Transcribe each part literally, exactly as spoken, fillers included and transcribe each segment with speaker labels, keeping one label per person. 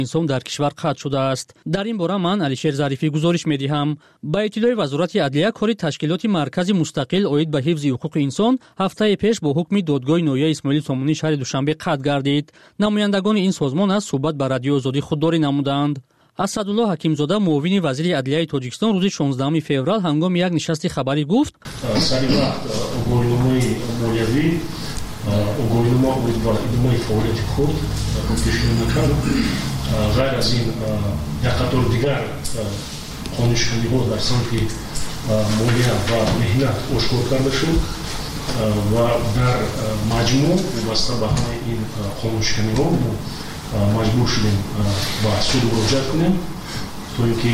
Speaker 1: инсон дар кишвар қатъ шудааст. дар ин бора ман Алишер Зарифӣ гузориш медиҳам. ба иттилои вазорати адлия, кори ташкилоти маркази мустақил оид ба ҳифзи ҳуқуқи инсон ҳафтаи пеш бо ҳукми додгоҳи ноҳияи Исмоили Сомонӣ шаҳри Душанбе қатъ гардид. намояндагони ин созмон аз суҳбат ба радиои Озодӣ худдорӣ намуданд. Асадулло Ҳакимзода, муовини вазири адлияи Тоҷикистон, рӯзи шонздаҳуми феврал ҳангоми як нишасти хабарӣ гуфт:
Speaker 2: сари вақт огоҳиномаи молиявӣ огоҳинома буд ба идомаи фаъолияти худ пешбинӣ мекард. ғайр аз ин як қатор дигар қонишканиҳо дар самти молия ва меҳнат ошкор карда шуд ва дар маҷмӯъ вобаста ба ҳамаи ин қонишканиҳо маҷбур шудем ба суд муроҷиат кунем, то ин ки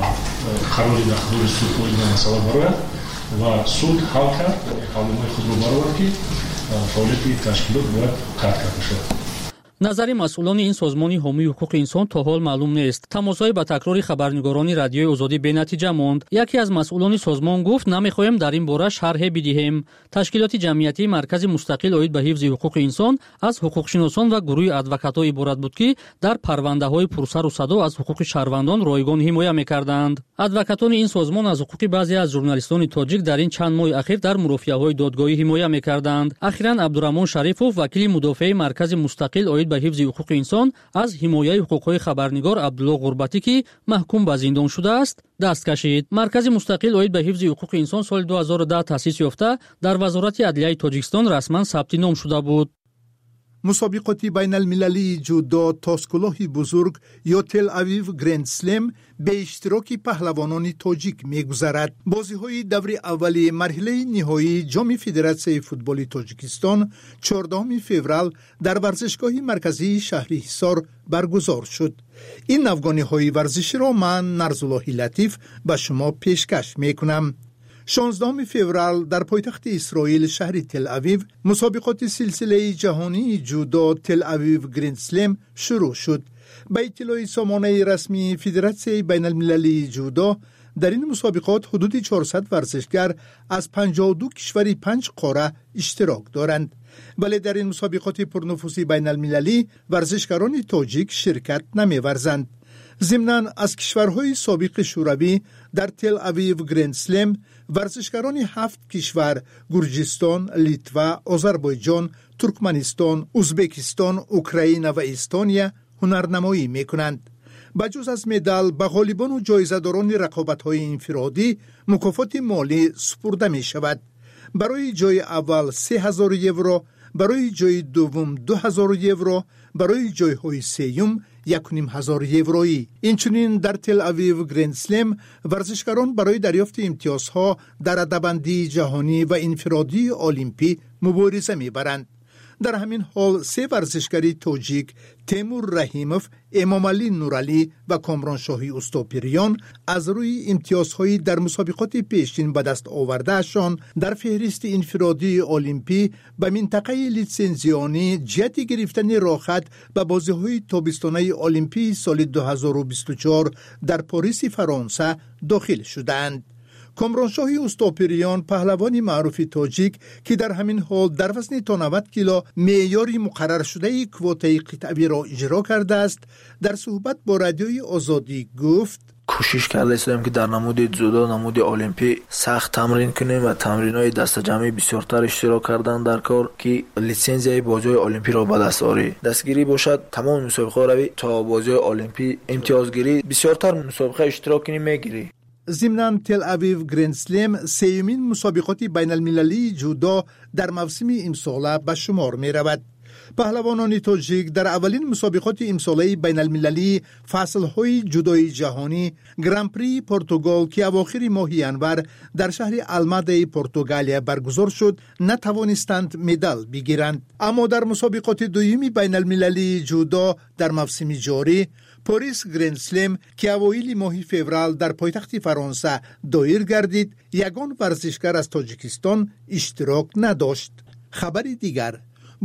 Speaker 2: қарори дар худуди суд ин масъала барояд ва суд ҳал кард, ҳалномаи худро баровард ки фаъолияти ташкилот бояд қатъ карда шавад.
Speaker 1: назари масъулони ин созмони ҳомии ҳуқуқи инсон то ҳол маълум нест. тамосҳои ба такрори хабарнигорони радиои Озодӣ бенатиҷа монд. яке аз масъулони созмон гуфт: намехоҳем дар ин бора шарҳе бидиҳем. ташкилоти ҷамъиятии маркази мустақил оид ба ҳифзи ҳуқуқи инсон аз ҳуқуқшиносон ва гурӯҳи адвокатҳо иборат буд, ки дар парвандаҳои пурсару садо аз ҳуқуқи шаҳрвандон ройгон ҳимоя мекарданд. адвокатони ин созмон аз ҳуқуқи баъзе аз журналистони тоҷик дар ин чанд моҳи ахир дар мурофиаҳои додгоҳӣ ҳимоя мекарданд. ахиран Абдураҳмон Шарифов, вакили мудофиаи маркази мустақил оид ба ҳифзи ҳуқуқи инсон, аз ҳимояи ҳуқуқҳои хабарнигор Абдулло Ғурбатӣ, ки маҳкум ба зиндон шудааст, даст кашид. маркази мустақил оид ба ҳифзи ҳуқуқи инсон соли ду ҳазору даҳ таъсис ёфта дар вазорати адлияи Тоҷикистон расман сабти ном шуда буд.
Speaker 3: мусобиқоти байналмилалии ҷудо Тоскулоҳи бузург ё Тел Авив Гранд Слем бе иштироки паҳлавонони тоҷик мегузарад. бозиҳои даври аввали марҳилаи ниҳоии ҷоми Федератсияи футболи Тоҷикистон чордуҳуми феврал дар варзишгоҳи марказии шаҳри Ҳисор баргузор шуд. ин навгониҳои варзиширо ман Нарзуллоҳи Латиф ба шумо пешкаш мекунам. шонздаҳуми феврал дар пойтахти Исроил шаҳри Тел Авив мусобиқоти силсилаи ҷаҳонии ҷудо Тел Авив Гранд Слем шурӯъ шуд. ба иттилои сомонаи расмии Федератсияи байналмилалии ҷудо, дар ин мусобиқот ҳудуди чорсад варзишгар аз панҷоҳу ду кишвари панҷ қора иштирок доранд. вале дар ин мусобиқоти пурнуфузи байналмилалӣ варзишгарони тоҷик ширкат намеварзанд. зимнан аз кишварҳои собиқи шӯравӣ дар Тел Авив Гранд Слем варзишгарони ҳафт кишвар Гурҷистон, Литва, Озарбойҷон, Туркманистон, Узбекистон, Украина ва Эстония ҳунарнамоӣ мекунанд. ба ҷуз аз медал ба ғолибону ҷоизадорони рақобатҳои инфиродӣ мукофоти молӣ супурда мешавад. барои ҷои аввал се ҳазор евро, барои ҷои дуввум ду ҳазор евро, барои ҷойҳои сеюм як و نیم ҳазор евроӣ. инчунин дар Тел Авив Гранд Слем варзишгарон барои дарёфти имтиёзҳо дар раддабандии ҷаҳонӣ ва инфиродии олимпӣ мубориза мебаранд. дар ҳамин ҳол се варзишгари тоҷик Темур Раҳимов, Эмомалӣ Нуралӣ ва Комроншоҳи Устопирён аз рӯи имтиёзҳои дар мусобиқоти пешин ба даст овардаашон дар феҳристи инфиродии олимпӣ ба минтақаи литсензионӣ ҷиҳати гирифтани рохат ба бозиҳои тобистонаи олимпии соли ду ҳазору бисту чор дар Пориси Фаронса дохил шуданд. комроншоҳи Устопирён, паҳлавони маъруфи тоҷик, ки дар ҳамин ҳол дар вазни то навад кило меъёри муқарраршудаи квотаи қитъавиро иҷро кардааст, дар суҳбат бо радиои Озодӣ гуфт:
Speaker 4: кӯшиш карда истодем ки дар намуди дзюдо, намуди олимпӣ сахт тамрин кунем ва тамринҳои дастаҷамъӣ бисёртар иштирок кардан дар кор, ки литсензияи бозиҳои олимпиро ба даст орӣ. дастгирӣ бошад, тамоми мусобиқаҳо равӣ то бозиҳои олимпӣ имтиёзгирӣ, бисёртар мусобиқа иштирок кунӣ мегирӣ.
Speaker 3: зимнан Тел Авив Гранд Слем сеюмин мусобиқоти байналмилалии ҷудо дар мавсими имсола ба шумор меравад. паҳлавонони тоҷик дар аввалин мусобиқоти имсолаи байналмилалии фаслҳои ҷудои ҷаҳонӣ Гран-прии Португал, ки авохири моҳи январ дар шаҳри Алмадаи Португалия баргузор шуд, натавонистанд медал бигиранд. аммо дар мусобиқоти дуюми байналмилалии ҷудо дар мавсими ҷорӣ Порис Гранд Слем, ки авоили моҳи феврал дар пойтахти Фаронса доир гардид, ягон варзишгар аз Тоҷикистон иштирок надошт. хабари дигар: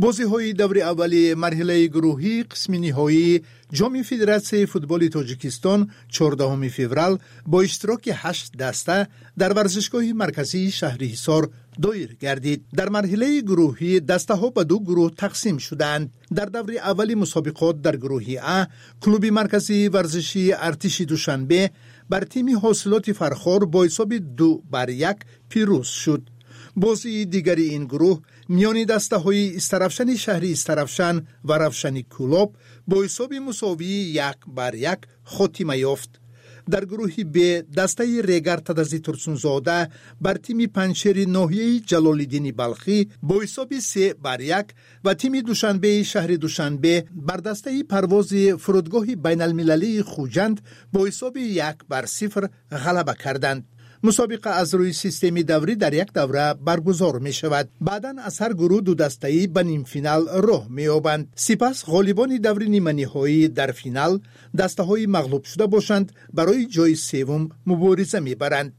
Speaker 3: بازی‌های دور اولی مرحله گروهی قسم نهایی جام فدراسیون فوتبال تاجیکستان چهاردهم فوریه با اشتراک هشت دسته در ورزشگاه مرکزی شهرحصار دایر گردید. در مرحله گروهی دسته ها به دو گروه تقسیم شدند. در دور اولی مسابقات در گروه ا کلوب مرکزی ورزشی ارتش دوشنبه بر تیم حاصلات فرخار با حساب دو بر یک پیروز شد. بازی دیگری این گروه میان دسته های استرفشن شهری استرفشن و رفشن کلوب با حساب مساوی یک بر یک خاتمه یافت. در گروه ب دسته ریگر تدزی ترسونزاده بر تیم پنشیر ناحیه جلال‌الدین بلخی با حساب سه بر یک و تیم دوشنبه شهر دوشنبه بر دسته پرواز فرودگاه بین المللی خوجند با حساب یک بر صفر غلبه کردند. مسابقه از روی سیستمی دوری در یک دوره برگزار می شود. بعداً از هر گروه دو دسته‌ای به نیم فینال راه می یابند. سپس غالبان دوری نیمه نهایی در فینال دسته‌های مغلوب شده باشند برای جای سوم مبارزه می برند.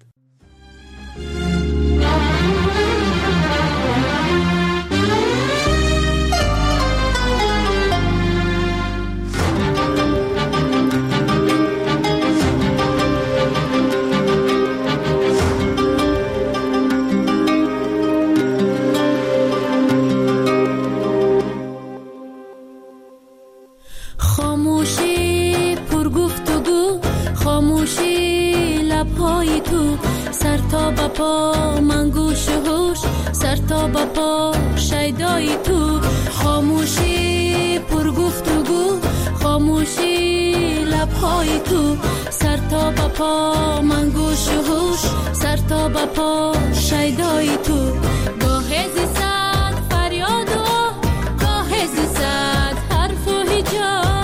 Speaker 5: خاموشی پر گفتگو، خاموشی لبهای تو، سر تا به پا من گوش و هوش، سر تا به پا شیدای تو. خاموشی پر گفتگو، خاموشی لبهای تو، سر تا به پا من گوش و هوش، سر تا به پا شیدای تو. گاه زیستد فریاد و گاه زیستد حرف و هجاب،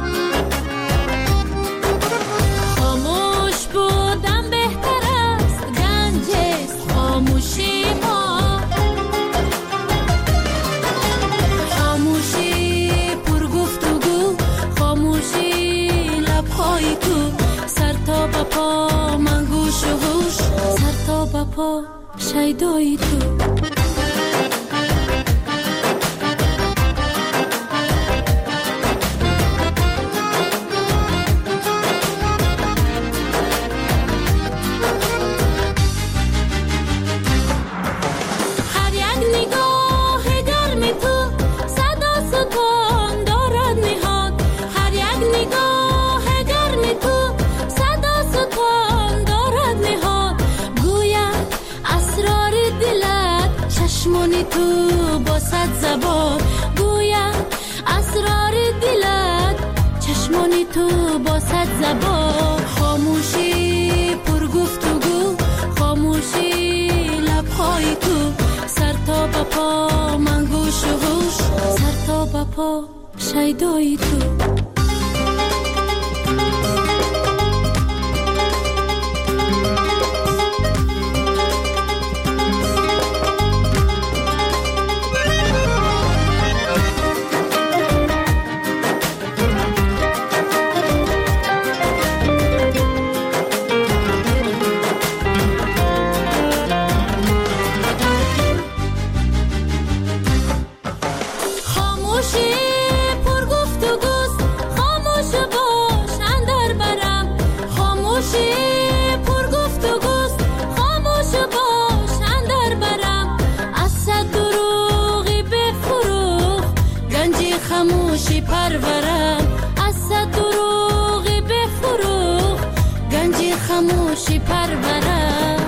Speaker 5: خاموش بودن بهتر است، گنج است خاموشی ما. خاموشی پر گفتگو، خاموشی لبهای تو، سر تا به پا من گوش و هوش، سر تا به پا شیدای تو. چشمانی تو با صد زبان گویم اسرار دلت، چشمانی تو با صد زبان. خاموشی پر گفتگو، خاموشی لبهای تو، سر تا به پا من گوش و هوش، سر تا به پا شیدای تو. خاموشی پرورم از صد دروغی بفروغ، گنجی خاموشی پرورم.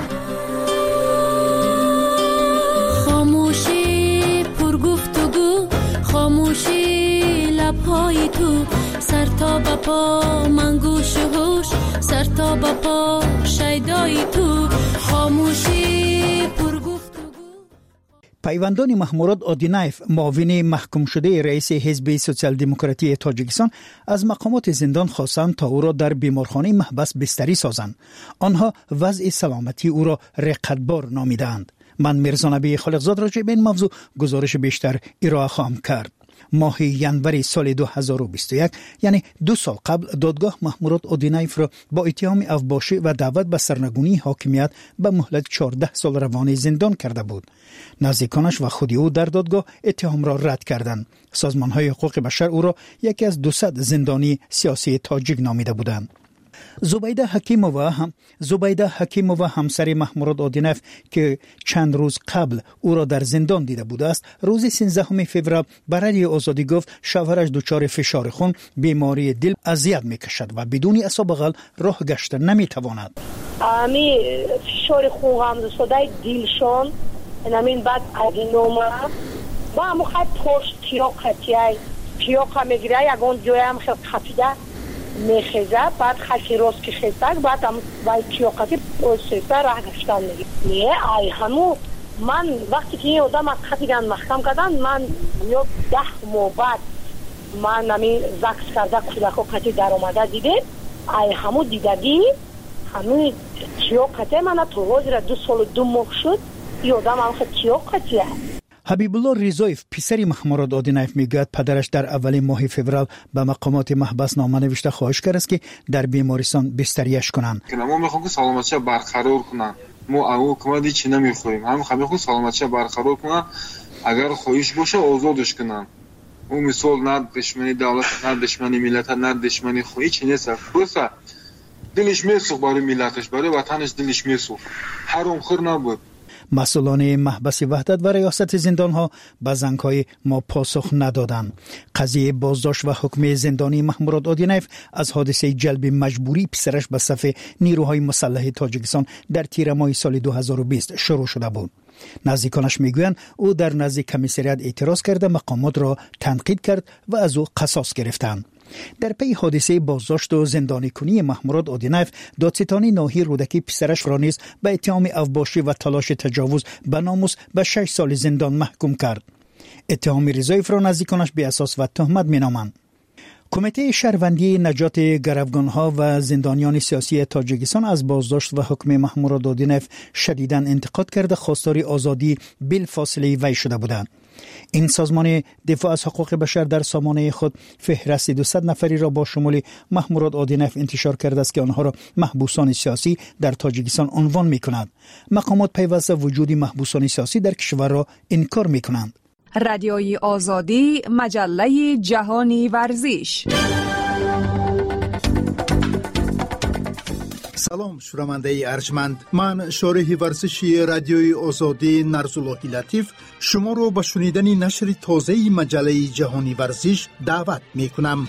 Speaker 5: خاموشی پر گفتگو، خاموشی لبهای تو، سر تا به پا من گوش و هوش، سر تا به پا شیدای تو. خاموشی پر گفتگو.
Speaker 6: پیوندان محموراد آدینایف، معاون محکوم شده رئیس حزب سوسیال دموکراتی تاجیکستان، از مقامات زندان خواستند تا او را در بیمارخانه محبس بستری سازند. آنها وضع سلامتی او را رقتبار نامیدند. من میرزا نبی خالقزاد راجع به این موضوع گزارش بیشتر ارائه خواهم کرد. ماه ینور سال دو هزار و بیست و یک یعنی دو سال قبل دادگاه مامورات اودینایف را با اتهام افباشی و دعوت به سرنگونی حاکمیت به مهلت چهارده سال روانه زندان کرده بود. نزدیکانش و خود او در دادگاه اتهام را رد کردند. سازمان‌های حقوق بشر او را یکی از دویست زندانی سیاسی تاجیک نامیده بودند. زبیده حکیمووا هم زبیده حکیمووا همسر مامورات اودینایف که چند روز قبل او را در زندان دیده بوده است، روز سیزدهم فوریه برای آزادی گفت شوهرش دچار فشار خون، بیماری دل اذیت میکشد و بدون اسباب بغل راه گشت نمیتواند.
Speaker 7: امی فشار خون هم صدای دلشون نمین بعد ادینوما با هم خط پشت تیاق خطیای تیاق میگیره یگان جای هم خیلی خفیده میخیزه بعد خلقی راست که خیزتک بعد هم باید تیاقتی پروسیسه راه گشتن میگه نه ای همو من وقتی که این آدم از خطیگن محکم کردن من یا ده ماه بعد من نمین زکس کرده کودکو خطی در آمده دیده ای همو دیدگی همین تیاقتی من توازی را دو سال دو ماه شد این آدم هم خیلی تیاقتیه.
Speaker 6: حبیب الله رضایف پسر مامورات اودینایف میگوید پدرش در اول ماه فوریه به مقامات محبس نامه نوشته خواهش کرد که در بیمارستان بستریش کنند.
Speaker 8: ما میخوایم که سلامتی برقرار کنن. ما او حکومتی چی نمیخوایم. هم میخوایم سلامتی برقرار کنن. اگر خواهش باشه آزادش کنن. او مثال نه دشمنی دولت، نه دشمنی ملت، نه دشمنی خواهی چی نیست. بسا دلش میسوخت برای ملتش، برای وطنش دلش میسوخت. حرام خور نبود.
Speaker 6: مسئولان محبس وحدت و ریاست زندان ها به زنگ‌های ما پاسخ ندادند. قضیه بازداشت و حکم زندانی مامورات اودینایف از حادثه جلب مجبوری پسرش به صف نیروهای مسلح تاجیکستان در تیر ماه سال دو هزار و بیست شروع شده بود. نزدیکانش میگویند او در نزد کمیسریات اعتراض کرده مقامات را تنقید کرد و از او قصاص گرفتند. در پی حادثه بازداشت و زندانی کنی مامورات اودینایف، دادستان ناحیه رودکی پسرش را نیز به اتهام افباشی و تلاش تجاوز به ناموس به شش سال زندان محکوم کرد. اتهام رضایف را نزدیکانش بی اساس و تهمت مینامند. کمیته شهروندی نجات گروگانها و زندانیان سیاسی تاجیکستان از بازداشت و حکم مامورات اودینایف شدیداً انتقاد کرده خواستار آزادی بلافاصله وی شده بودند. این سازمان دفاع از حقوق بشر در سامانه خود فهرست دویست نفری را با شمول مامورات اودینایف انتشار کرده است که آنها را محبوسان سیاسی در تاجیکستان عنوان می‌کنند. مقامات پیوسته وجود محبوسان سیاسی در کشور را انکار می‌کنند.
Speaker 9: رادیوی آزادی، مجله جهانی ورزش.
Speaker 3: سلام شنونده ارجمند، من شارح ورزشی رادیوی آزادی نرزاللهی لطیف شما رو به شنیدن نشر تازه مجله جهانی ورزش دعوت می کنم.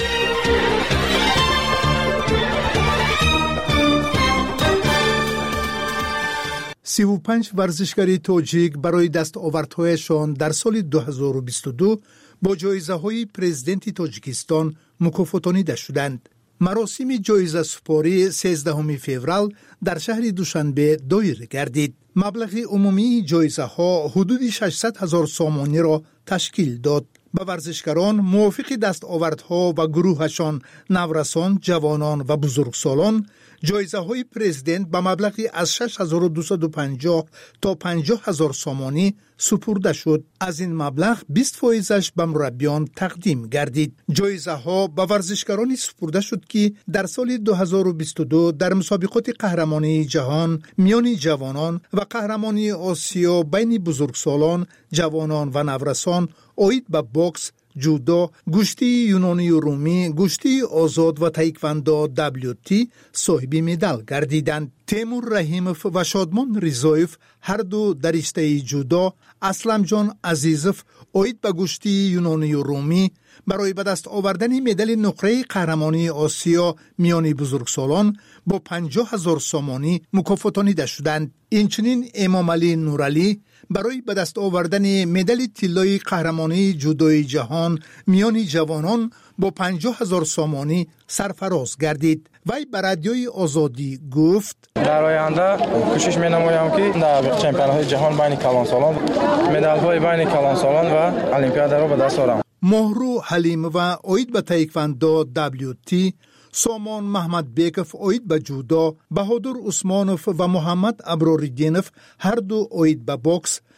Speaker 3: سی و پنج ورزشکاری تاجیک برای دستاوردهایشان در سال دو هزار و بیست و دو با جایزه های پرزیدنت تاجیکستان مکافاتانیده شدند. مراسم جایزه سپاری سیزدهم فوریه در شهر دوشنبه دایر گردید. مبلغ عمومی جایزه ها حدود ششصد هزار سامانی را تشکیل داد. به ورزشکاران موافق دستاوردها و گروهشان نورسان، جوانان و بزرگسالان جایزه های پرزیدنت به مبلغی از شش هزار و دویست و پنجاه تا پنجاه هزار سامانی سپرده شد. از این مبلغ بیست فایزش به مربیان تقدیم گردید. جایزه ها به ورزشکارانی سپرده شد که در سال دو هزار و بیست و دو در مسابقات قهرمانی جهان میان جوانان و قهرمانی آسیا بین بزرگسالان، جوانان و نورسان آید به باکس، جودو، گشتی یونانی و رومی، گشتی آزاد و تایکواندو دبلیو تی صاحب مدال گردیدند. تیمور رحیموف و شادمان رضایف هر دو در رشته جودو، اسلم جان عزیزوف آید به گشتی یونانی و رومی برای به دست آوردن مدال نقره قهرمانی آسیا میان بزرگسالان با پنجاه هزار سامانی مکافاتانیده شدند. اینچنین امام علی نورعلی برای به دست آوردن مدال طلای قهرمانی جودوی جهان میان جوانان با پنجاه هزار سامانی سرفراز گردید. وی به رادیوی آزادی گفت:
Speaker 10: در آینده کوشش می‌نمایم که در چمپیون‌های جهان بین کلانسالان مدال‌های بین کلانسالان و المپیاد را به دست آورم.
Speaker 3: مهرو حلیم و آید به تایکواندو دبلیو تی، سامان محمد بیکف آید به جودو، بهادر عثمانوف و محمد ابراردینوف هر دو آید به باکس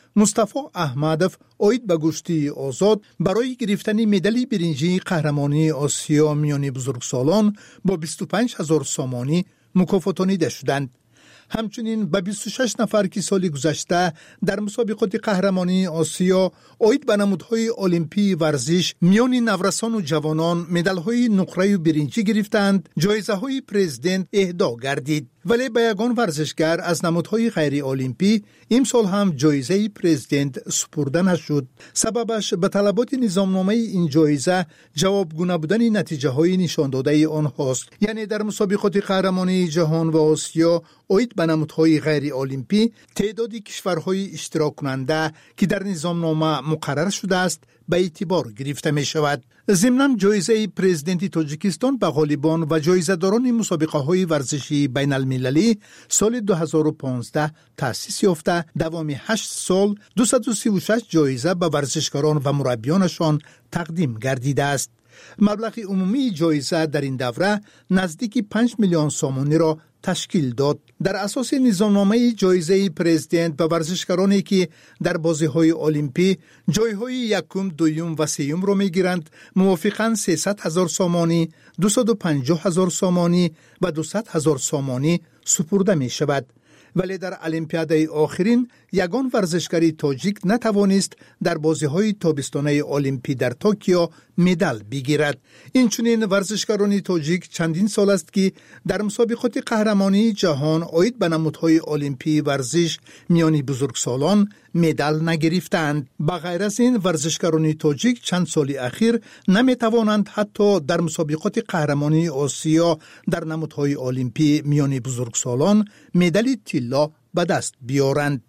Speaker 3: مصطفی احمدов اوید به گشتی آزاد برای گرفتن مدال برنجی قهرمانی آسیا میان بزرگسالان با بیست و پنج هزار سامانی مکافاتانیده شدند. همچنین به بیست و شش نفر که سال گذشته در مسابقات قهرمانی آسیا اوید به نمودهای المپی ورزش میان نورسان و جوانان مدال‌های نقره و برنجی گرفتند، جایزه‌های پرزیدنت اهدا گردید. ولی به یگان ورزشگر از نمودهای غیر المپی امسال هم جایزه پرزیدنت سپرده نشد. سببش به طلبات نظامنامه این جایزه جوابگو نبودن نتیجه های نشان داده آنهاست. یعنی در مسابقات قهرمانی جهان و آسیا اوید به نمودهای غیر المپی تعداد کشورهای اشتراک کننده که در نظامنامه مقرر شده است به اعتبار گرفته می شود. ضمناً جایزه پرزیدنت تاجیکستان به غالبان و جایزه داران مسابقه های ورزشی بین المللی سال دو هزار و پانزده تأسیس یافته، دوام هشت سال دویست و سی و شش جایزه به ورزشکاران و مربیانشان تقدیم گردیده است. مبلغ عمومی جایزه در این دوره نزدیک پنج میلیون سامانی را تشکیل داد. در اساس نظامنامه جایزه پرزیدنت به ورزشکارانی که در بازی‌های المپی جایهای یکم، دوم و سوم را می‌گیرند موافقاً سیصد هزار سامانی، دویست و پنجاه هزار سامانی و دویست هزار سامانی سپرده می‌شود. ولی در المپیاد آخرین یگان ورزشکاری تاجیک نتوانست در بازی‌های تابستانه المپی در توکیو مدال بگیرد. اینچنین ورزشکاران تاجیک چندین سال است که در مسابقات قهرمانی جهان اوید به نمودهای المپی ورزش میان بزرگسالان مدال نگرفتند. بغیر از این ورزشکاران تاجیک چند سال اخیر نمیتوانند حتی در مسابقات قهرمانی آسیا در نمودهای المپی میان بزرگسالان مدال طلا به دست بیارند.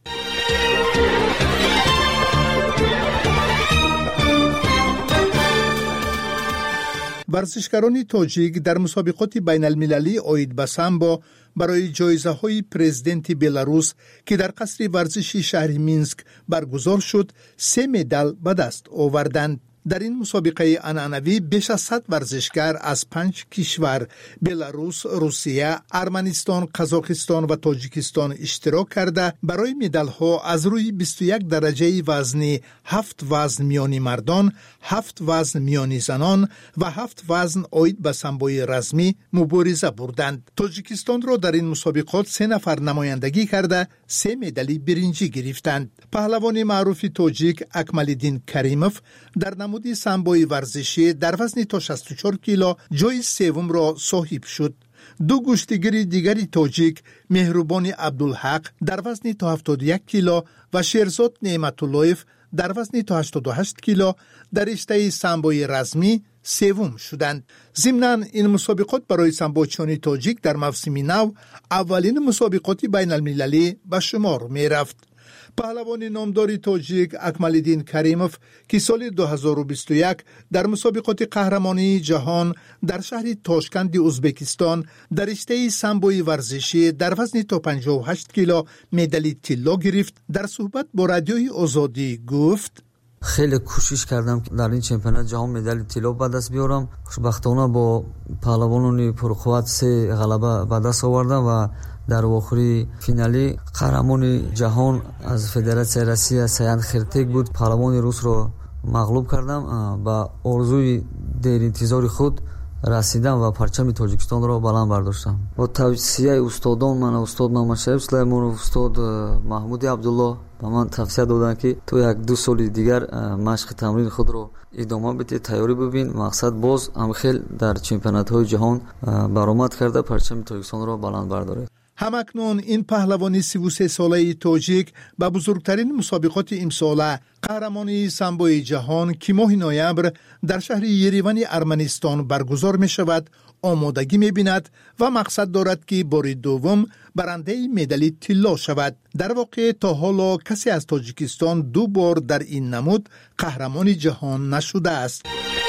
Speaker 3: ورزشکاران تاجیک در مسابقات بین المللی اوید به سامبو برای جایزه های پرزیدنت بلاروس که در قصر ورزشی شهر مینسک برگزار شد سه مدال به دست آوردند. در این مسابقه عنعنوی بیش از صد ورزشکار از پنج کشور بلاروس، روسیه، ارمنستان، قزاقستان و تاجیکستان اشتراک کرده برای مدال ها از روی بیست و یک درجه وزنی، هفت وزن میانی مردان، هفت وزن میانی زنان و هفت وزن اوید به سامبوی رزمی مبارزه بردند. تاجیکستان را در این مسابقات سه نفر نمایندگی کرده سه مدال برنجی گرفتند. پهلوان معروف تاجیک اکمالدین کریموف در نمود سامبوی ورزشی در وزن تا شصت و چهار کیلو جای سوم را صاحب شد. دو گشتیگر دیگری تاجیک مهربان عبدالحق در وزن تا هفتاد و یک کیلو و شیرزاد نعمتاللهیف در وزن تا هشتاد و هشت کیلو در رشته سامبوی رزمی سوم شدند. ضمناً این مسابقات برای سامبوچیان تاجیک در موسم نو اولین مسابقات بین المللی به شمار می رفت. پهلوان نامدار تاجیک اکمالدین کریموف که سال دو هزار و بیست و یک در مسابقات قهرمانی جهان در شهر تاشکند ازبکستان در رشته سامبوی ورزشی در وزن تا پنجاه و هشت کیلو مدال طلا گرفت، در صحبت با رادیوی آزادی گفت:
Speaker 11: خیلی کوشش کردم که در این چمپیونات جهان مدال طلا به دست بیارم. خوشبختانه با پهلوانان پرقوت سه غلبه به دست آوردم و در آخری فینالی قهرمان جهان از فدراسیون روسیه سیان خرتک بود. پهلوان روس رو مغلوب کردم. با آرزوی دیر انتظار خود رسیدم و پرچم تاجیکستان را بلند برداشتم. با توصیه استادان من، استاد محمد شریف سلیمان و استاد محمود عبدالله به من توصیه دادند که تو یک دو سال دیگر مشق تمرین خود را ادامه بده، تیاری ببین، مقصد باز هم خیلی در چمپیونات های جهان برآمد کرده پرچم تاجیکستان را بلند برداره.
Speaker 3: همکنون این پهلوانی سی و سه ساله تاجیک به بزرگترین مسابقات امساله قهرمانی سامبوی جهان که ماه نوامبر در شهر یریوان ارمنستان برگزار می شود آمادگی می بیند و مقصد دارد که بار دوم برنده مدال طلا شود. در واقع تا حالا کسی از تاجیکستان دو بار در این نمود قهرمان جهان نشده است.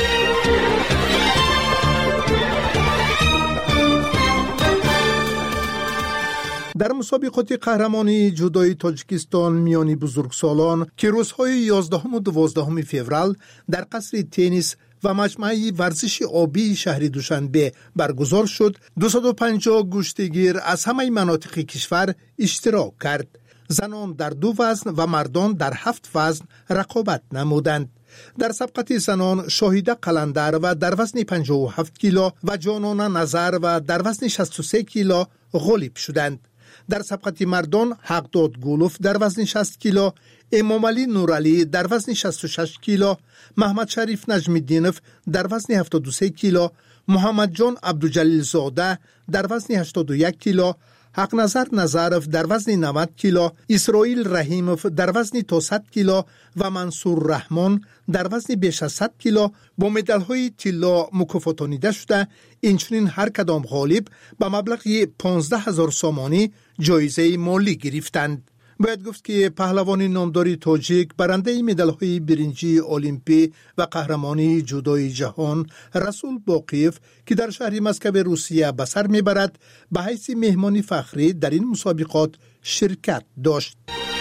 Speaker 3: در مسابقات قهرمانی جودوی تاجیکستان میان بزرگسالان که روزهای یازدهم و دوازدهم فوریه در قصر تنیس و مجمع ورزش آبی شهر دوشنبه برگزار شد، دویست و پنجاه گشتیگیر از همه مناطق کشور اشتراک کرد. زنان در دو وزن و مردان در هفت وزن رقابت نمودند. در سبقت زنان شاهیده قلندر و در وزن پنجاه و هفت کیلو و جانانه نظر و در وزن شصت و سه کیلو غالب شدند. در سبقت مردان حقداد گولوف در وزن شصت کیلو، امام علی نورعلی در وزن شصت و شش کیلو، محمد شریف نجمی‌الدینов در وزن هفتاد و سه کیلو، محمد جان عبدالجلیل زاده در وزن هشتاد و یک کیلو، حق نظر نظرов در وزن نود کیلو، اسرائیل رحیمov در وزن تا صد کیلو و منصور رحمان در وزن بیش از صد کیلو با مدال‌های طلا مکافاتانیده شده. اینچنین هر کدام غالب به مبلغ پانزده هزار سامانی جایزه مالی گرفتند. باید گفت که پهلوان نامدار تاجیک برنده مدال‌های برنجی المپی و قهرمانی جودوی جهان رسول باقیف که در شهر مسکو روسیه به سر میبرد به حیث مهمان فخری در این مسابقات شرکت داشت.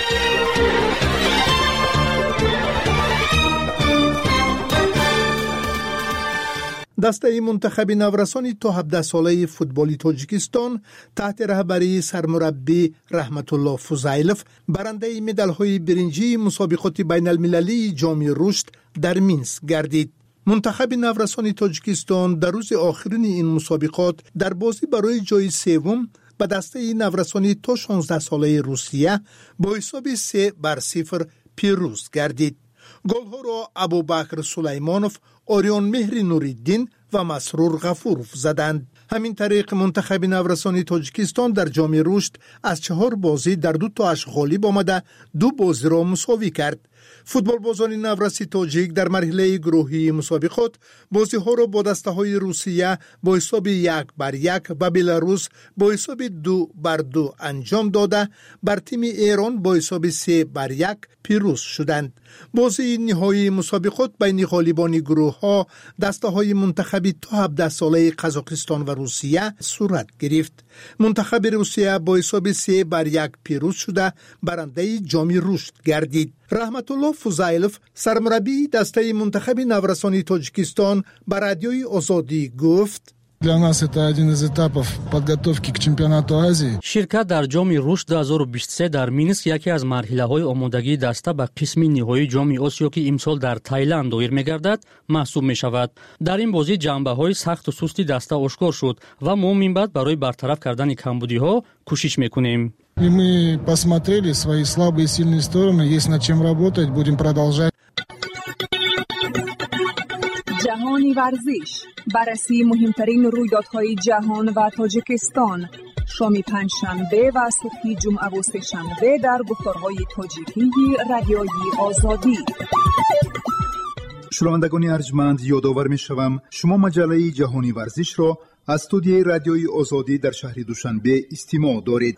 Speaker 3: دسته منتخب نورسان تا هفده ساله فوتبال تاجیکستان تحت رهبری سرمربی رحمت الله فضیلov برنده مدال‌های برنجی مسابقات بین المللی جام رشد در مینسک گردید. منتخب نورسان تاجیکستان در روز آخرین این مسابقات در بازی برای جای سوم به دسته نورسان تا شانزده ساله روسیه با حساب سه بر صفر پیروز گردید. گل‌ها را ابوبکر سلیمانوف، آریان مهر نوری‌الدین و مسرور غفورов زدند. همین طریق منتخب نورسان تاجیکستان در جام رشد از چهار بازی در دو تاش غالب آمده دو بازی را مساوی کرد. فوتبال بازان نورسی تاجیک در مرحله گروهی مسابقات بازی ها را با دسته های روسیه با حساب یک بر یک و بلاروس با حساب دو بر دو انجام داده بر تیم ایران با حساب سه بر یک پیروز شدند. بازی نهایی مسابقات بین غالبان گروه ها دسته های منتخبی تا هفده ساله قزاقستان و روسیه صورت گرفت. منتخب روسیه با حساب سه بر یک پیروز شده برنده جام رشد گردید. رحمت الله فضیلov سرمربی دسته منتخب نورسان تاجیکستان به رادیوی آزادی گفت:
Speaker 12: Для нас это один из этапов подготовки к чемпионату Азии.
Speaker 1: شرکت در جام رشد دو هزار و بیست و سه در مینسک یکی از مرحله‌های آمادگی دسته به قسم نهایی جام آسیا که امسال در تایلند دایر می‌گردد محسوب می‌شود. در این بازی جنبه‌های سخت و سستی دسته آشکار شد و ما من بعد برای برطرف کردن کمبودی‌ها کوشش می‌کنیم.
Speaker 12: И мы посмотрели свои слабые и сильные стороны, есть над чем работать, будем продолжать.
Speaker 9: جهانی ورزش، بررسی مهمترین رویدادهای جهان و تاجیکستان، شام پنجشنبه و صبح جمعه و سه‌شنبه در گفتارهای تاجیکی رادیوی آزادی.
Speaker 3: شنوندگان ارجمند، یادآور می‌شوم شما مجله جهانی ورزش را از استودیوی رادیوی آزادی در شهر دوشنبه استماع دارید.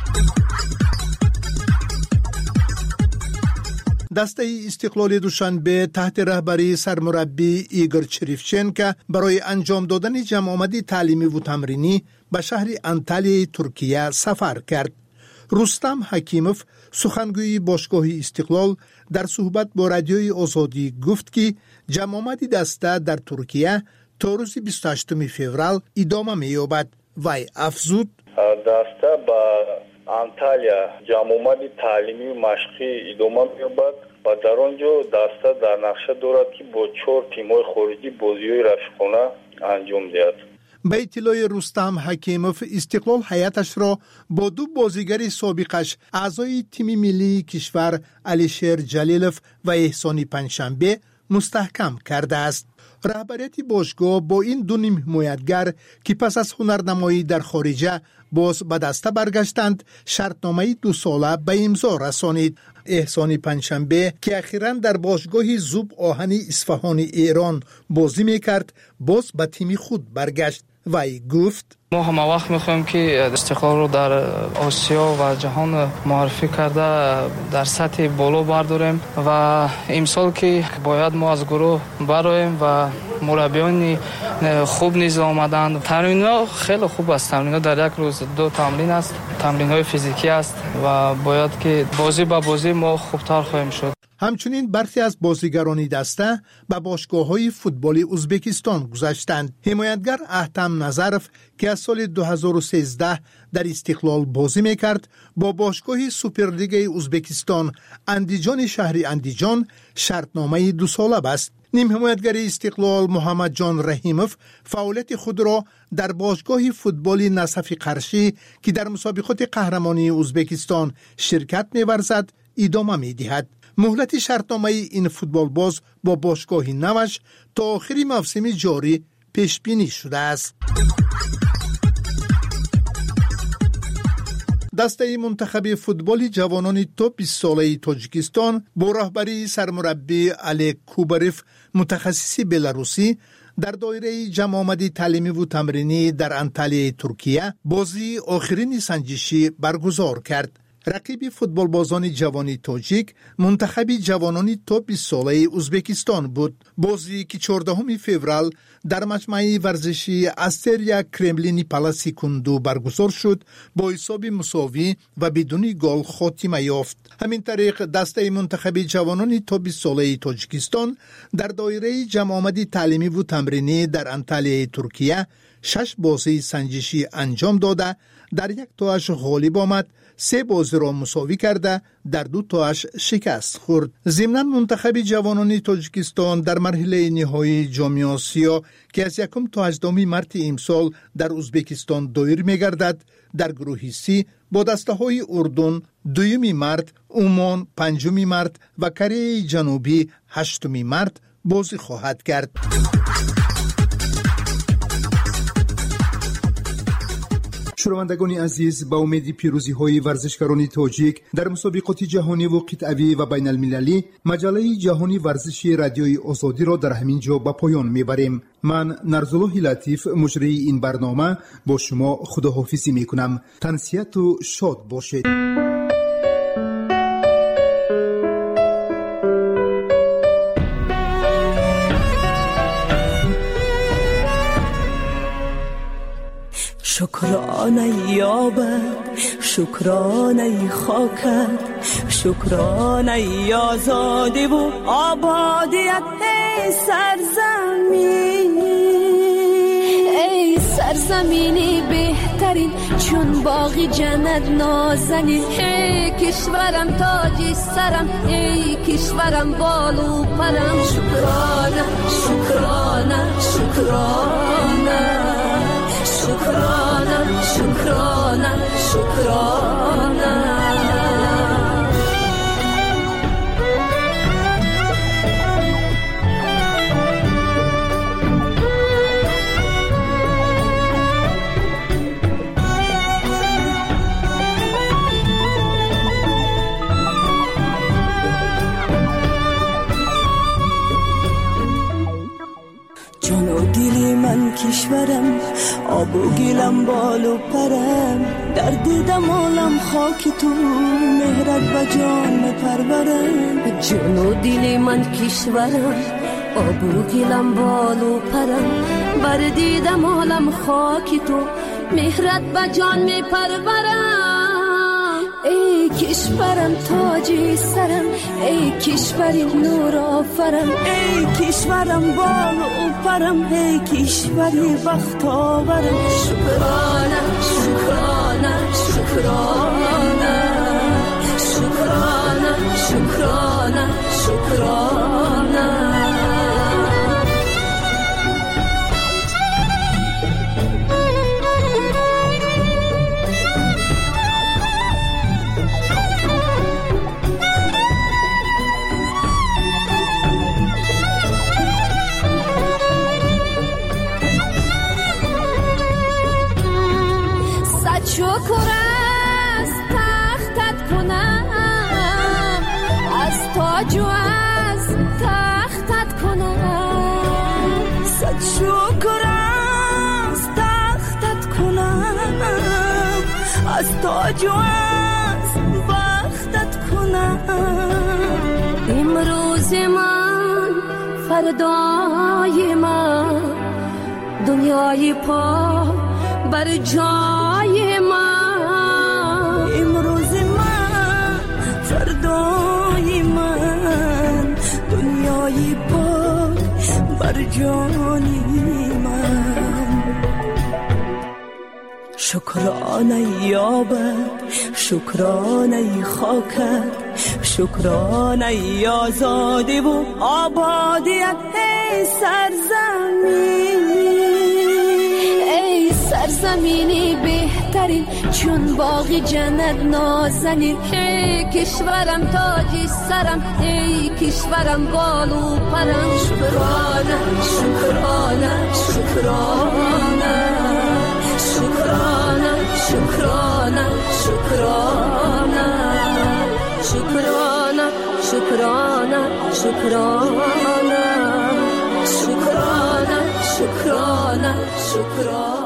Speaker 3: دسته استقلال دوشنبه تحت رهبری سرمربی ایگور چریفچنکا برای انجام دادن جمع آمدی تعلیمی و تمرینی به شهر انتالیای ترکیه سفر کرد. رستم حکیموف سخنگوی باشگاه استقلال در صحبت با رادیوی آزادی گفت که جمع آمدی دسته در ترکیه تا روز بیست و هشتم فوریه ادامه می‌یابد. وی افزود:
Speaker 13: دسته با انتالیا جمع آمدی تعلیمی و مشقی ادامه می‌یابد و در آنجا دسته در نقشه دارد که با چهار تیم‌های خارجی بازی‌های رفیقانه انجام دهد.
Speaker 3: به اطلاع رستم حکیموف استقلال هیئتش را با دو بازیگر سابقش اعضای تیم ملی کشور علیشیر جلیلوف و احسانی پنجشنبه مستحکم کرده است. رهبریت باشگاه با این دو نیم حمایتگر که پس از هنرنمایی در خارجه باز به دسته برگشتند شرطنامه دو ساله به امضا رسانید. احسانی پنجشنبه که اخیراً در باشگاه زوب آهنی اصفهان ایران بازی میکرد باز به تیم خود برگشت. وی گفت:
Speaker 10: ما همه وقت میخوایم که استقلال رو در آسیا و جهان معرفی کرده در سطح بالا برداریم و امسال که باید ما از گروه برایم و مربیان خوب نیز آمدند. تمرین‌ها خیلی خوب است. تمرین‌ها در یک روز دو تمرین است. تمرین‌های فیزیکی است و باید که بازی با بازی ما خوبتر خواهیم شد.
Speaker 3: همچنین برخی از بازیگران دسته به باشگاه‌های فوتبال ازبکستان گذشتند. حمایتگر احتم نظرف که از سال دو هزار و سیزده در استقلال بازی میکرد با باشگاه سوپرلیگ ازبکستان اندیجان شهری اندیجان شرطنامه دو ساله بست. نیم حمایتگر استقلال محمد جان رحیموف فعالیت خود را در باشگاه فوتبال نصف قرشی که در مسابقات قهرمانی ازبکستان شرکت می‌ورزد ادامه می‌دهد. مهلت شرطنامه این فوتبال باز با باشگاه نوش تا آخر موسم جاری پیش بینی شده است. دسته منتخب فوتبال جوانان تا بیست ساله تاجیکستان با رهبری سرمربی علی کوباروف متخصص بلاروسی در دایره جمع آمد تعلیمی و تمرینی در انطالیه ترکیه بازی آخرین سنجشی برگزار کرد. رقیب فوتبال بازان جوانی تاجیک منتخب جوانان تا بیست ساله ازبکستان بود. بازی که چهاردهم فوریه در مجمع ورزشی استریا کرملینی پالاسی کندو برگزار شد با حساب مساوی و بدون گل خاتمه یافت. همین طریق دسته منتخب جوانان تا بیست ساله تاجیکستان در دایره جمع آمد تعلیمی و تمرینی در انطالیه ترکیه شش بازی سنجشی انجام داده در یک تاش غالب آمد، سه بازی را مساوی کرده در دو تاش شکست خورد. ضمناً منتخب جوانان تاجیکستان در مرحله نهایی جام آسیا که از یکم تا هجدهم مارس امسال در ازبکستان دایر می‌گردد در گروه سی با دسته‌های اردن دوم مارس، عمان پنجم مارس و کره جنوبی هشتم مارس بازی خواهد کرد. شنوندگان عزیز، با امید پیروزی های ورزشکاران تاجیک در مسابقات جهانی و قطعی و بین المللی، مجله جهانی ورزشی رادیوی آزادی را در همین جا به پایان میبریم. من نرزالله لطیف مجری این برنامه با شما خداحافظی میکنم. تنسیت و شاد باشید.
Speaker 14: شکرانه یابد، شکرانه خاکت، شکرانه آزادی و آبادیت. ای سرزمین،
Speaker 5: ای سرزمینی بهترین چون باغی جنت نازنین. ای کشورم تاج سرم، ای کشورم بالو پرم. شکرانه شکرانه شکرانه شکرانه شکرانه شکرانه.
Speaker 14: جان و دل من کشورم، آب و گلم بالو پرم. در دیدم عالم خاک تو، مهرت و جان پرورم.
Speaker 5: جان و دل من کشورم، آب و گلم بالو پرم. بر دیدم عالم خاک تو، مهرت و جان می پرورم. ای کشورم تاج سرم، ای کشوری نور آفرم.
Speaker 14: ای کشورم بالو پرم، ای کشوری بخت آورم.
Speaker 5: شکرانه شکرانه شکرانه شکرانه شکرانه شکرانه.
Speaker 14: شکر از تختت کنم، از تاج و از تختت کنم. صد شکر از تختت کنم، از تاج و از بختت کنم.
Speaker 5: امروز من فردای من، دنیای پا بر جای من.
Speaker 14: امروز من فردای من، مرجانی من. شکرانه یابد، شکرانه خاکت، شکرانه آزادی و آبادیت. ای سرزمین، ای سرزمینی بهترین چون باغ جنت نازنین. ای کشورم تاج سرم، ای کشورم بال و پرم. شکرانه شکرانه شکرانه شکرانه شکرانه شکرانه شکرانه شکرانه شکرانه شکرانه شکرانه شکرانه